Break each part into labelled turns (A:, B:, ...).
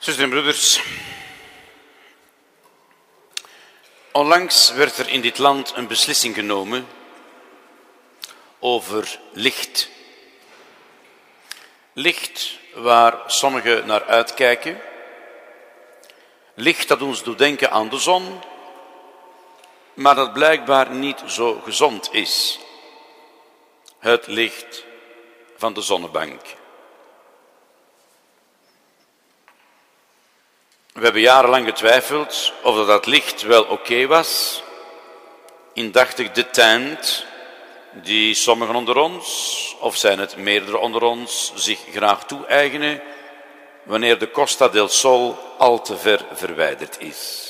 A: Zusters en broeders, onlangs werd er in dit land een beslissing genomen over licht. Licht waar sommigen naar uitkijken. Licht dat ons doet denken aan de zon, maar dat blijkbaar niet zo gezond is. Het licht van de zonnebank. We hebben jarenlang getwijfeld of dat licht wel oké was. Indachtig de tent die sommigen onder ons, of zijn het meerdere onder ons, zich graag toe-eigenen wanneer de Costa del Sol al te ver verwijderd is.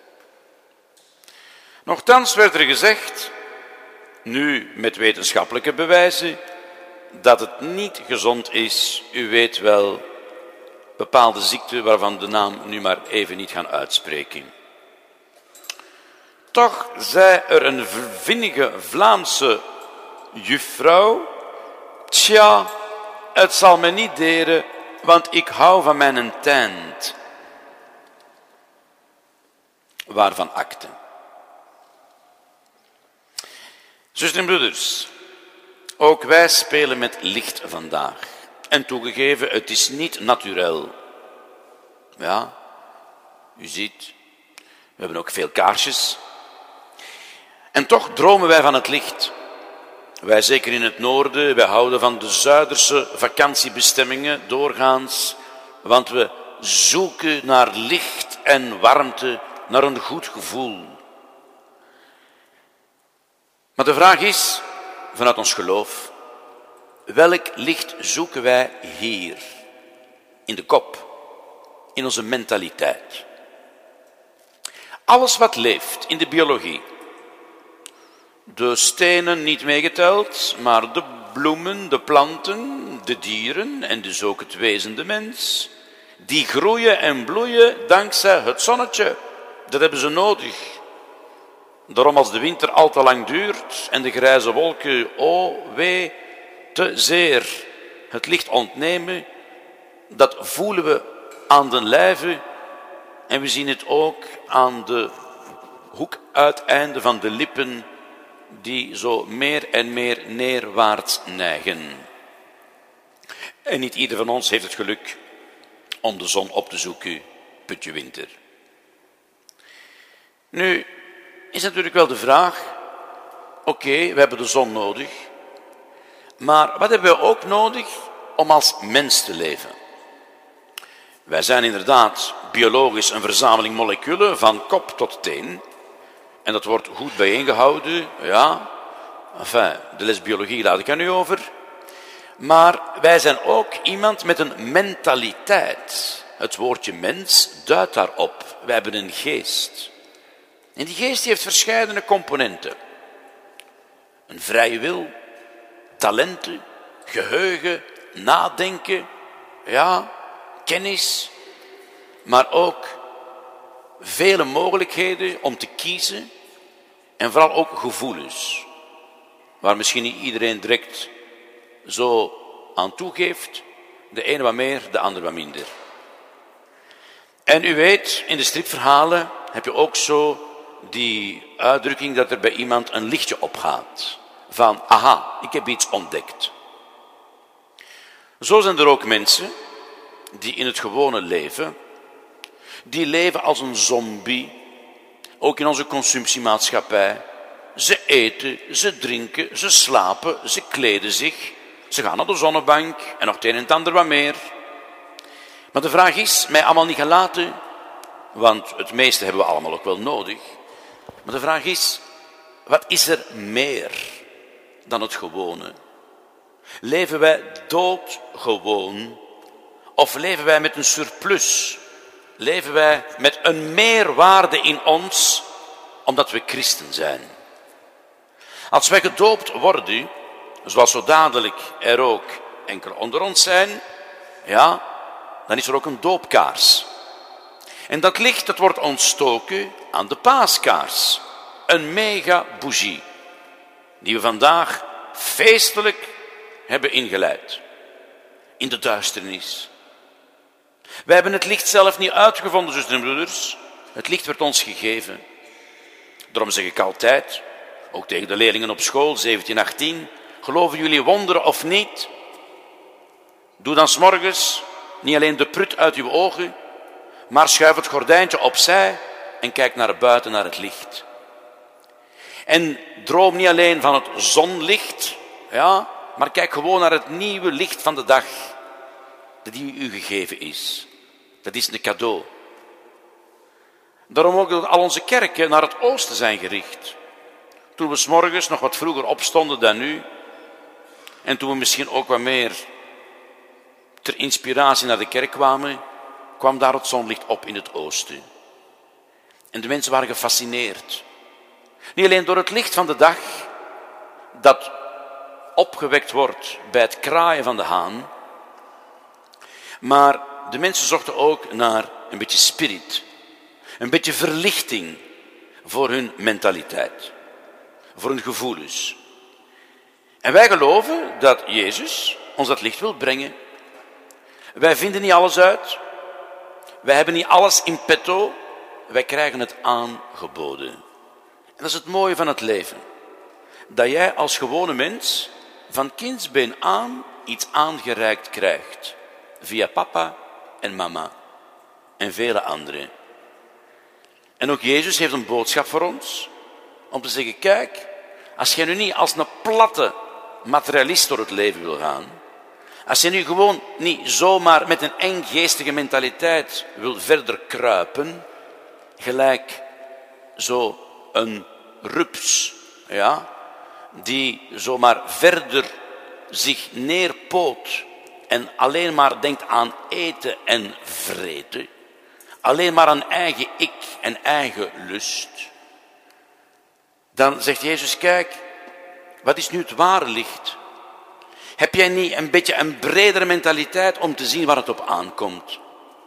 A: Nochtans werd er gezegd, nu met wetenschappelijke bewijzen, dat het niet gezond is. U weet wel, bepaalde ziekte waarvan de naam nu maar even niet gaan uitspreken. Toch zei er een vinnige Vlaamse juffrouw, tja, het zal me niet deren, want ik hou van mijn tent. Waarvan akte. Zusters en broeders, ook wij spelen met licht vandaag. En toegegeven, het is niet naturel. Ja, u ziet, we hebben ook veel kaarsjes. En toch dromen wij van het licht. Wij zeker in het noorden, wij houden van de Zuiderse vakantiebestemmingen doorgaans, want we zoeken naar licht en warmte, naar een goed gevoel. Maar de vraag is, vanuit ons geloof, welk licht zoeken wij hier, in de kop, in onze mentaliteit? Alles wat leeft in de biologie, de stenen niet meegeteld, maar de bloemen, de planten, de dieren en dus ook het wezen, de mens, die groeien en bloeien dankzij het zonnetje. Dat hebben ze nodig. Daarom als de winter al te lang duurt en de grijze wolken, o wee, te zeer het licht ontnemen, dat voelen we aan den lijve en we zien het ook aan de hoekuiteinden van de lippen die zo meer en meer neerwaarts neigen. En niet ieder van ons heeft het geluk om de zon op te zoeken, putje winter. Nu is natuurlijk wel de vraag, oké, we hebben de zon nodig, maar wat hebben we ook nodig om als mens te leven? Wij zijn inderdaad biologisch een verzameling moleculen van kop tot teen. En dat wordt goed bijeengehouden, ja. Enfin, de les biologie laat ik aan u over. Maar wij zijn ook iemand met een mentaliteit. Het woordje mens duidt daarop. Wij hebben een geest. En die geest die heeft verscheidene componenten. Een vrije wil, talenten, geheugen, nadenken, ja, kennis, maar ook vele mogelijkheden om te kiezen en vooral ook gevoelens, waar misschien niet iedereen direct zo aan toegeeft, de ene wat meer, de ander wat minder. En u weet, in de stripverhalen heb je ook zo die uitdrukking dat er bij iemand een lichtje opgaat. Van, aha, ik heb iets ontdekt. Zo zijn er ook mensen die in het gewone leven, die leven als een zombie, ook in onze consumptiemaatschappij. Ze eten, ze drinken, ze slapen, ze kleden zich, ze gaan naar de zonnebank en nog het een en het ander wat meer. Maar de vraag is, mij allemaal niet gelaten, want het meeste hebben we allemaal ook wel nodig. Maar de vraag is, wat is er meer dan het gewone? Leven wij doodgewoon of leven wij met een surplus? Leven wij met een meerwaarde in ons omdat we christen zijn? Als wij gedoopt worden, zoals zo dadelijk er ook enkel onder ons zijn, ja, dan is er ook een doopkaars. En dat licht, dat wordt ontstoken aan de paaskaars. Een mega bougie, die we vandaag feestelijk hebben ingeleid. In de duisternis. Wij hebben het licht zelf niet uitgevonden, zusters en broeders. Het licht werd ons gegeven. Daarom zeg ik altijd, ook tegen de leerlingen op school, 17, 18, geloven jullie wonderen of niet? Doe dan 's morgens niet alleen de prut uit uw ogen, maar schuif het gordijntje opzij en kijk naar buiten, naar het licht. En droom niet alleen van het zonlicht, ja, maar kijk gewoon naar het nieuwe licht van de dag, dat die u gegeven is. Dat is een cadeau. Daarom ook dat al onze kerken naar het oosten zijn gericht. Toen we 's morgens nog wat vroeger opstonden dan nu, en toen we misschien ook wat meer ter inspiratie naar de kerk kwamen, kwam daar het zonlicht op in het oosten. En de mensen waren gefascineerd. Niet alleen door het licht van de dag, dat opgewekt wordt bij het kraaien van de haan, maar de mensen zochten ook naar een beetje spirit, een beetje verlichting voor hun mentaliteit, voor hun gevoelens. En wij geloven dat Jezus ons dat licht wil brengen. Wij vinden niet alles uit. Wij hebben niet alles in petto. Wij krijgen het aangeboden. En dat is het mooie van het leven. Dat jij als gewone mens van kindsbeen aan iets aangereikt krijgt. Via papa en mama en vele anderen. En ook Jezus heeft een boodschap voor ons. Om te zeggen, kijk, als jij nu niet als een platte materialist door het leven wil gaan. Als je nu gewoon niet zomaar met een enggeestige mentaliteit wil verder kruipen. Gelijk zo een rups, ja, die zomaar verder zich neerpoot en alleen maar denkt aan eten en vreten. Alleen maar aan eigen ik en eigen lust. Dan zegt Jezus, kijk, wat is nu het ware licht? Heb jij niet een beetje een bredere mentaliteit om te zien waar het op aankomt?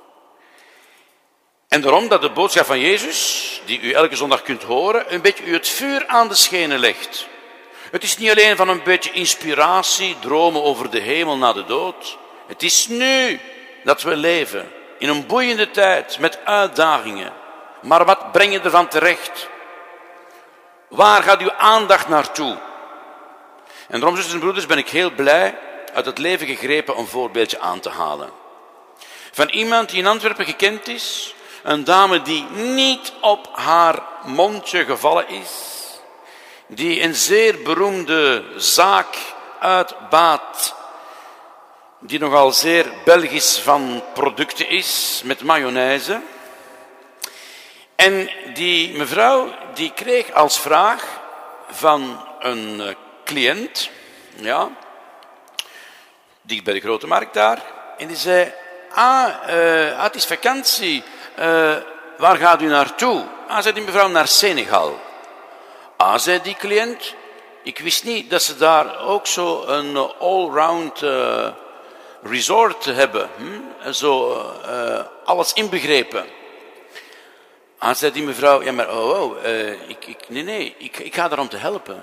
A: En daarom dat de boodschap van Jezus, die u elke zondag kunt horen, een beetje u het vuur aan de schenen legt. Het is niet alleen van een beetje inspiratie, dromen over de hemel na de dood. Het is nu dat we leven, in een boeiende tijd, met uitdagingen. Maar wat breng je ervan terecht? Waar gaat uw aandacht naartoe? En daarom, zusters en broeders, ben ik heel blij uit het leven gegrepen een voorbeeldje aan te halen. Van iemand die in Antwerpen gekend is, een dame die niet op haar mondje gevallen is, die een zeer beroemde zaak uitbaat, die nogal zeer Belgisch van producten is, met mayonaise. En die mevrouw, die kreeg als vraag van een cliënt, ja, dicht bij de Grote Markt daar, en die zei, het is vakantie, waar gaat u naartoe? Zei die mevrouw, naar Senegal. Zei die cliënt, ik wist niet dat ze daar ook zo een allround resort hebben, zo alles inbegrepen. Zei die mevrouw, ja maar ik ga daar om te helpen.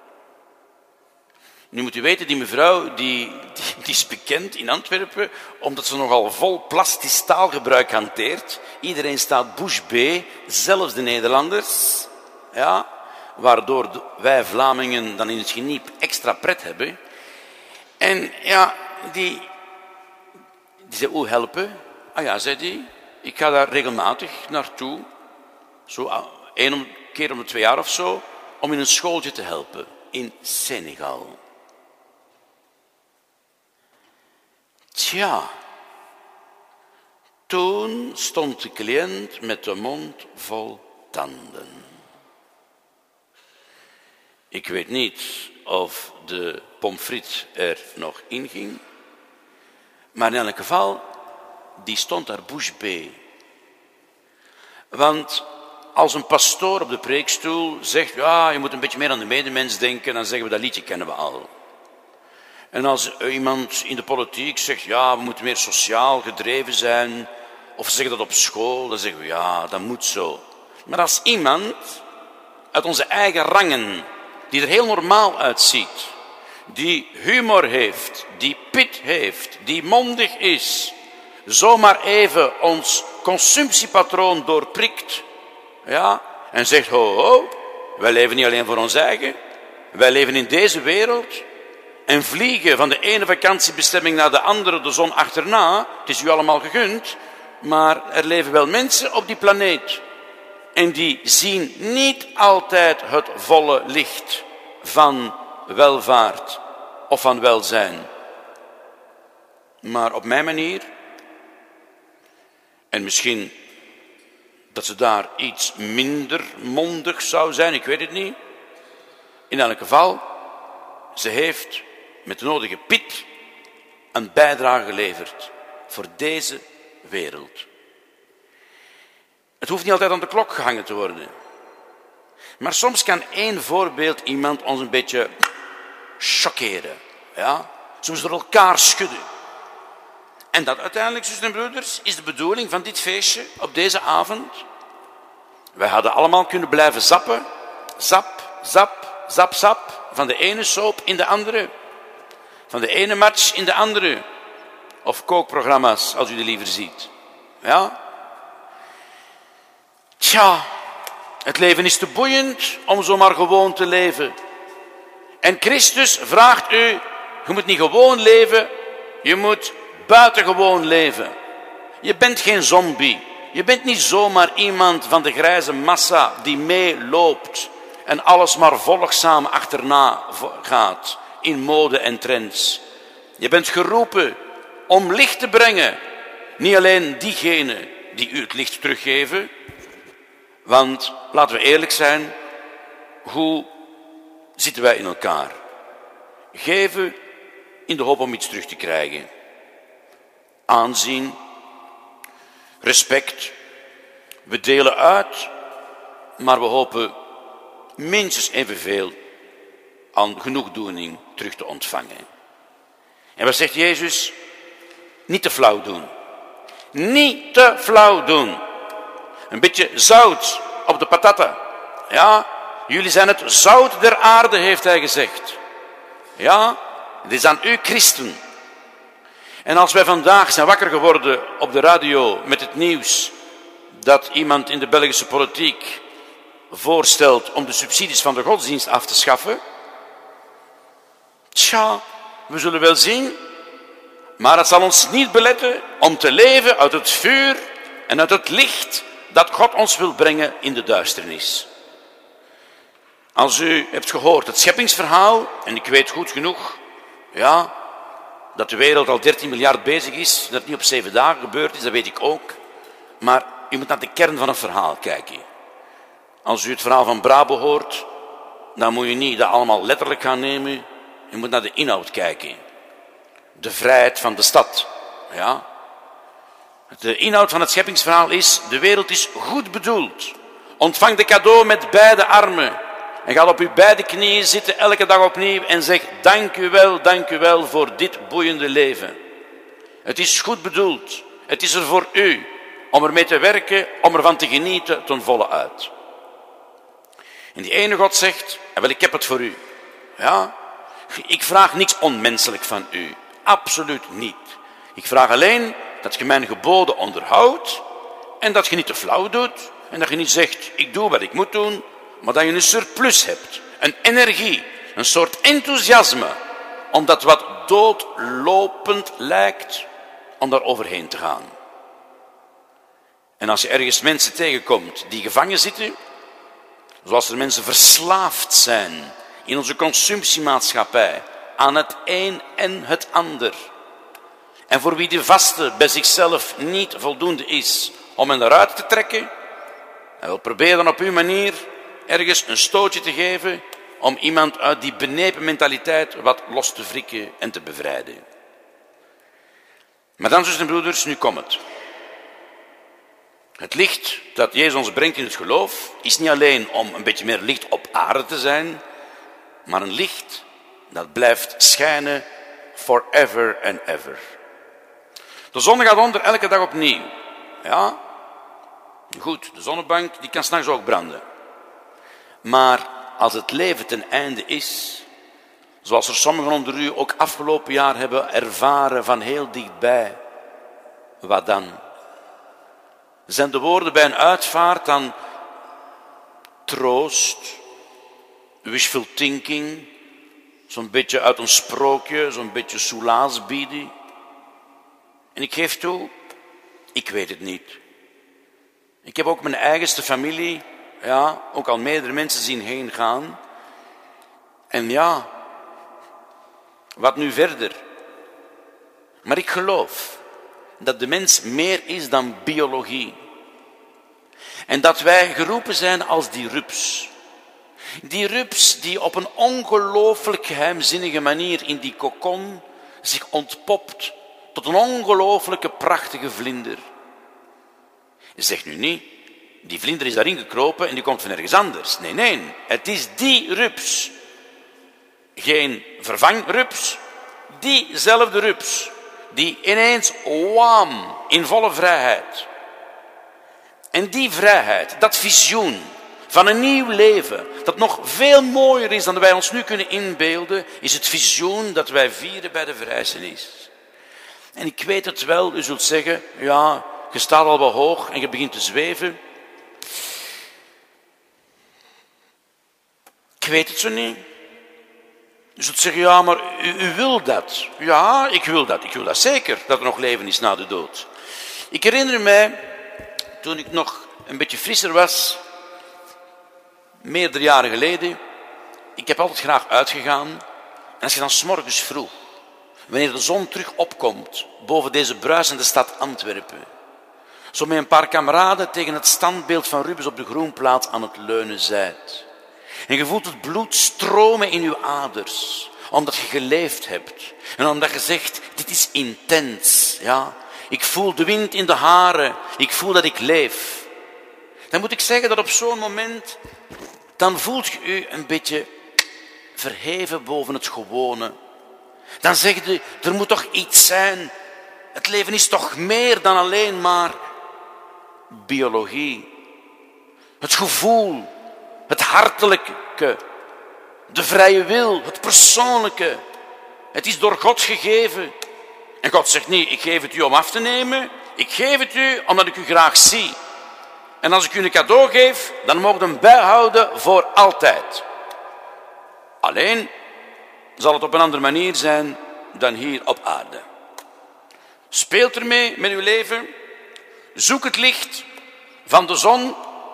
A: Nu moet u weten, die mevrouw die is bekend in Antwerpen, omdat ze nogal vol plastisch taalgebruik hanteert. Iedereen staat bouche bée, zelfs de Nederlanders. Ja, waardoor wij Vlamingen dan in het geniep extra pret hebben. En ja, die zei, hoe helpen? Ja, zei die, ik ga daar regelmatig naartoe. Zo 1 keer om de 2 jaar of zo, om in een schooltje te helpen in Senegal. Tja, toen stond de cliënt met de mond vol tanden. Ik weet niet of de pommes frites er nog in ging, maar in elk geval, die stond daar bouche bée. Want als een pastoor op de preekstoel zegt, ja, je moet een beetje meer aan de medemens denken, dan zeggen we, dat liedje kennen we al. En als iemand in de politiek zegt, ja, we moeten meer sociaal gedreven zijn, of ze zeggen dat op school, dan zeggen we, ja, dat moet zo. Maar als iemand uit onze eigen rangen, die er heel normaal uitziet, die humor heeft, die pit heeft, die mondig is, zomaar even ons consumptiepatroon doorprikt, ja, en zegt, ho, wij leven niet alleen voor ons eigen, wij leven in deze wereld en vliegen van de ene vakantiebestemming naar de andere de zon achterna. Het is u allemaal gegund, maar er leven wel mensen op die planeet en die zien niet altijd het volle licht van welvaart of van welzijn. Maar op mijn manier, en misschien dat ze daar iets minder mondig zou zijn, ik weet het niet. In elk geval, ze heeft met de nodige piet een bijdrage geleverd voor deze wereld. Het hoeft niet altijd aan de klok gehangen te worden. Maar soms kan één voorbeeld iemand ons een beetje chockeren. Ja? Soms door elkaar schudden. En dat uiteindelijk, zusters en broeders, is de bedoeling van dit feestje op deze avond. Wij hadden allemaal kunnen blijven zappen. Zap, zap, zap, zap. Van de ene soap in de andere. Van de ene match in de andere. Of kookprogramma's, als u die liever ziet. Ja? Tja, het leven is te boeiend om zomaar gewoon te leven. En Christus vraagt u, je moet niet gewoon leven, je moet buitengewoon leven. Je bent geen zombie. Je bent niet zomaar iemand van de grijze massa die meeloopt en alles maar volgzaam achterna gaat in mode en trends. Je bent geroepen om licht te brengen. Niet alleen diegenen die u het licht teruggeven. Want, laten we eerlijk zijn, hoe zitten wij in elkaar? Geven in de hoop om iets terug te krijgen. Aanzien, respect. We delen uit, maar we hopen minstens evenveel aan genoegdoening terug te ontvangen. En wat zegt Jezus? Niet te flauw doen. Niet te flauw doen. Een beetje zout op de patata. Ja, jullie zijn het zout der aarde, heeft hij gezegd. Ja, het is aan u christen. En als wij vandaag zijn wakker geworden op de radio met het nieuws dat iemand in de Belgische politiek voorstelt om de subsidies van de godsdienst af te schaffen. Tja, we zullen wel zien, maar het zal ons niet beletten om te leven uit het vuur en uit het licht dat God ons wil brengen in de duisternis. Als u hebt gehoord het scheppingsverhaal, en ik weet goed genoeg, ja, dat de wereld al 13 miljard bezig is, dat het niet op 7 dagen gebeurd is, dat weet ik ook. Maar u moet naar de kern van het verhaal kijken. Als u het verhaal van Brabo hoort, dan moet u niet dat allemaal letterlijk gaan nemen. U moet naar de inhoud kijken. De vrijheid van de stad. Ja. De inhoud van het scheppingsverhaal is, de wereld is goed bedoeld. Ontvang de cadeau met beide armen. En ga op uw beide knieën zitten elke dag opnieuw en zeg, dank u wel voor dit boeiende leven. Het is goed bedoeld. Het is er voor u. Om ermee te werken, om ervan te genieten ten volle uit. En die ene God zegt, wel, ik heb het voor u. Ja, ik vraag niks onmenselijk van u. Absoluut niet. Ik vraag alleen dat je mijn geboden onderhoudt en dat je niet te flauw doet en dat je niet zegt, ik doe wat ik moet doen, maar dat je een surplus hebt, een energie, een soort enthousiasme, omdat wat doodlopend lijkt, om daar overheen te gaan. En als je ergens mensen tegenkomt die gevangen zitten, zoals er mensen verslaafd zijn in onze consumptiemaatschappij aan het een en het ander, en voor wie de vaste bij zichzelf niet voldoende is om hen eruit te trekken, en wil proberen dan op uw manier ergens een stootje te geven om iemand uit die benepen mentaliteit wat los te wrikken en te bevrijden. Maar dan, zusters en broeders, nu komt het. Het licht dat Jezus ons brengt in het geloof is niet alleen om een beetje meer licht op aarde te zijn, maar een licht dat blijft schijnen forever and ever. De zon gaat onder elke dag opnieuw. Ja, goed, de zonnebank die kan 's nachts ook branden. Maar als het leven ten einde is, zoals er sommigen onder u ook afgelopen jaar hebben ervaren van heel dichtbij, wat dan? Zijn de woorden bij een uitvaart dan troost, wishful thinking, zo'n beetje uit een sprookje, zo'n beetje soelaas bieden? En ik geef toe, ik weet het niet. Ik heb ook mijn eigenste familie, ja, ook al meerdere mensen zien heen gaan. En ja, wat nu verder? Maar ik geloof dat de mens meer is dan biologie. En dat wij geroepen zijn als die rups. Die rups die op een ongelooflijk geheimzinnige manier in die kokon zich ontpopt tot een ongelooflijke prachtige vlinder. Zeg nu niet, die vlinder is daarin gekropen en die komt van ergens anders. Nee, het is die rups. Geen vervangrups, diezelfde rups. Die ineens, wam, in volle vrijheid. En die vrijheid, dat visioen van een nieuw leven, dat nog veel mooier is dan wij ons nu kunnen inbeelden, is het visioen dat wij vieren bij de verrijzenis. En ik weet het wel, u zult zeggen, ja, je staat al wel hoog en je begint te zweven. Ik weet het zo niet. U zult zeggen, ja, maar u wil dat. Ja, ik wil dat. Ik wil dat zeker, dat er nog leven is na de dood. Ik herinner mij, toen ik nog een beetje frisser was, meerdere jaren geleden, ik heb altijd graag uitgegaan. En als je dan 's morgens vroeg, wanneer de zon terug opkomt, boven deze bruisende stad Antwerpen, zo met een paar kameraden tegen het standbeeld van Rubens op de Groenplaats aan het leunen zijt. En je voelt het bloed stromen in je aders, omdat je geleefd hebt. En omdat je zegt, dit is intens. Ja? Ik voel de wind in de haren, ik voel dat ik leef. Dan moet ik zeggen dat op zo'n moment, dan voelt je u een beetje verheven boven het gewone. Dan zeg je, er moet toch iets zijn. Het leven is toch meer dan alleen maar biologie. Het gevoel, het hartelijke, de vrije wil, het persoonlijke. Het is door God gegeven. En God zegt niet, ik geef het u om af te nemen. Ik geef het u omdat ik u graag zie. En als ik u een cadeau geef, dan mogen we hem bijhouden voor altijd. Alleen zal het op een andere manier zijn dan hier op aarde. Speelt ermee met uw leven. Zoek het licht van de zon.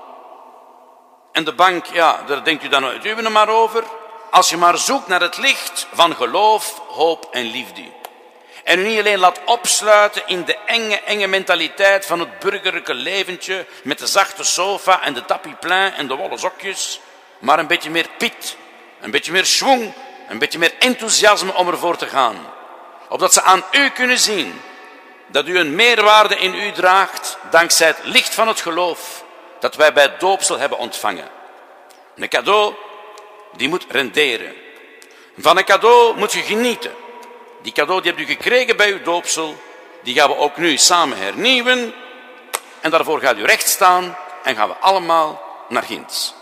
A: En de bank, ja, daar denkt u dan het uwe maar over. Als je maar zoekt naar het licht van geloof, hoop en liefde. En u niet alleen laat opsluiten in de enge mentaliteit van het burgerlijke leventje met de zachte sofa en de tapis plein en de wollen sokjes, maar een beetje meer piet, een beetje meer schwung, een beetje meer enthousiasme om ervoor te gaan. Opdat ze aan u kunnen zien dat u een meerwaarde in u draagt dankzij het licht van het geloof dat wij bij het doopsel hebben ontvangen. Een cadeau die moet renderen. Van een cadeau moet je genieten. Die cadeau die hebt u gekregen bij uw doopsel, die gaan we ook nu samen hernieuwen. En daarvoor gaat u recht staan en gaan we allemaal naar ginds.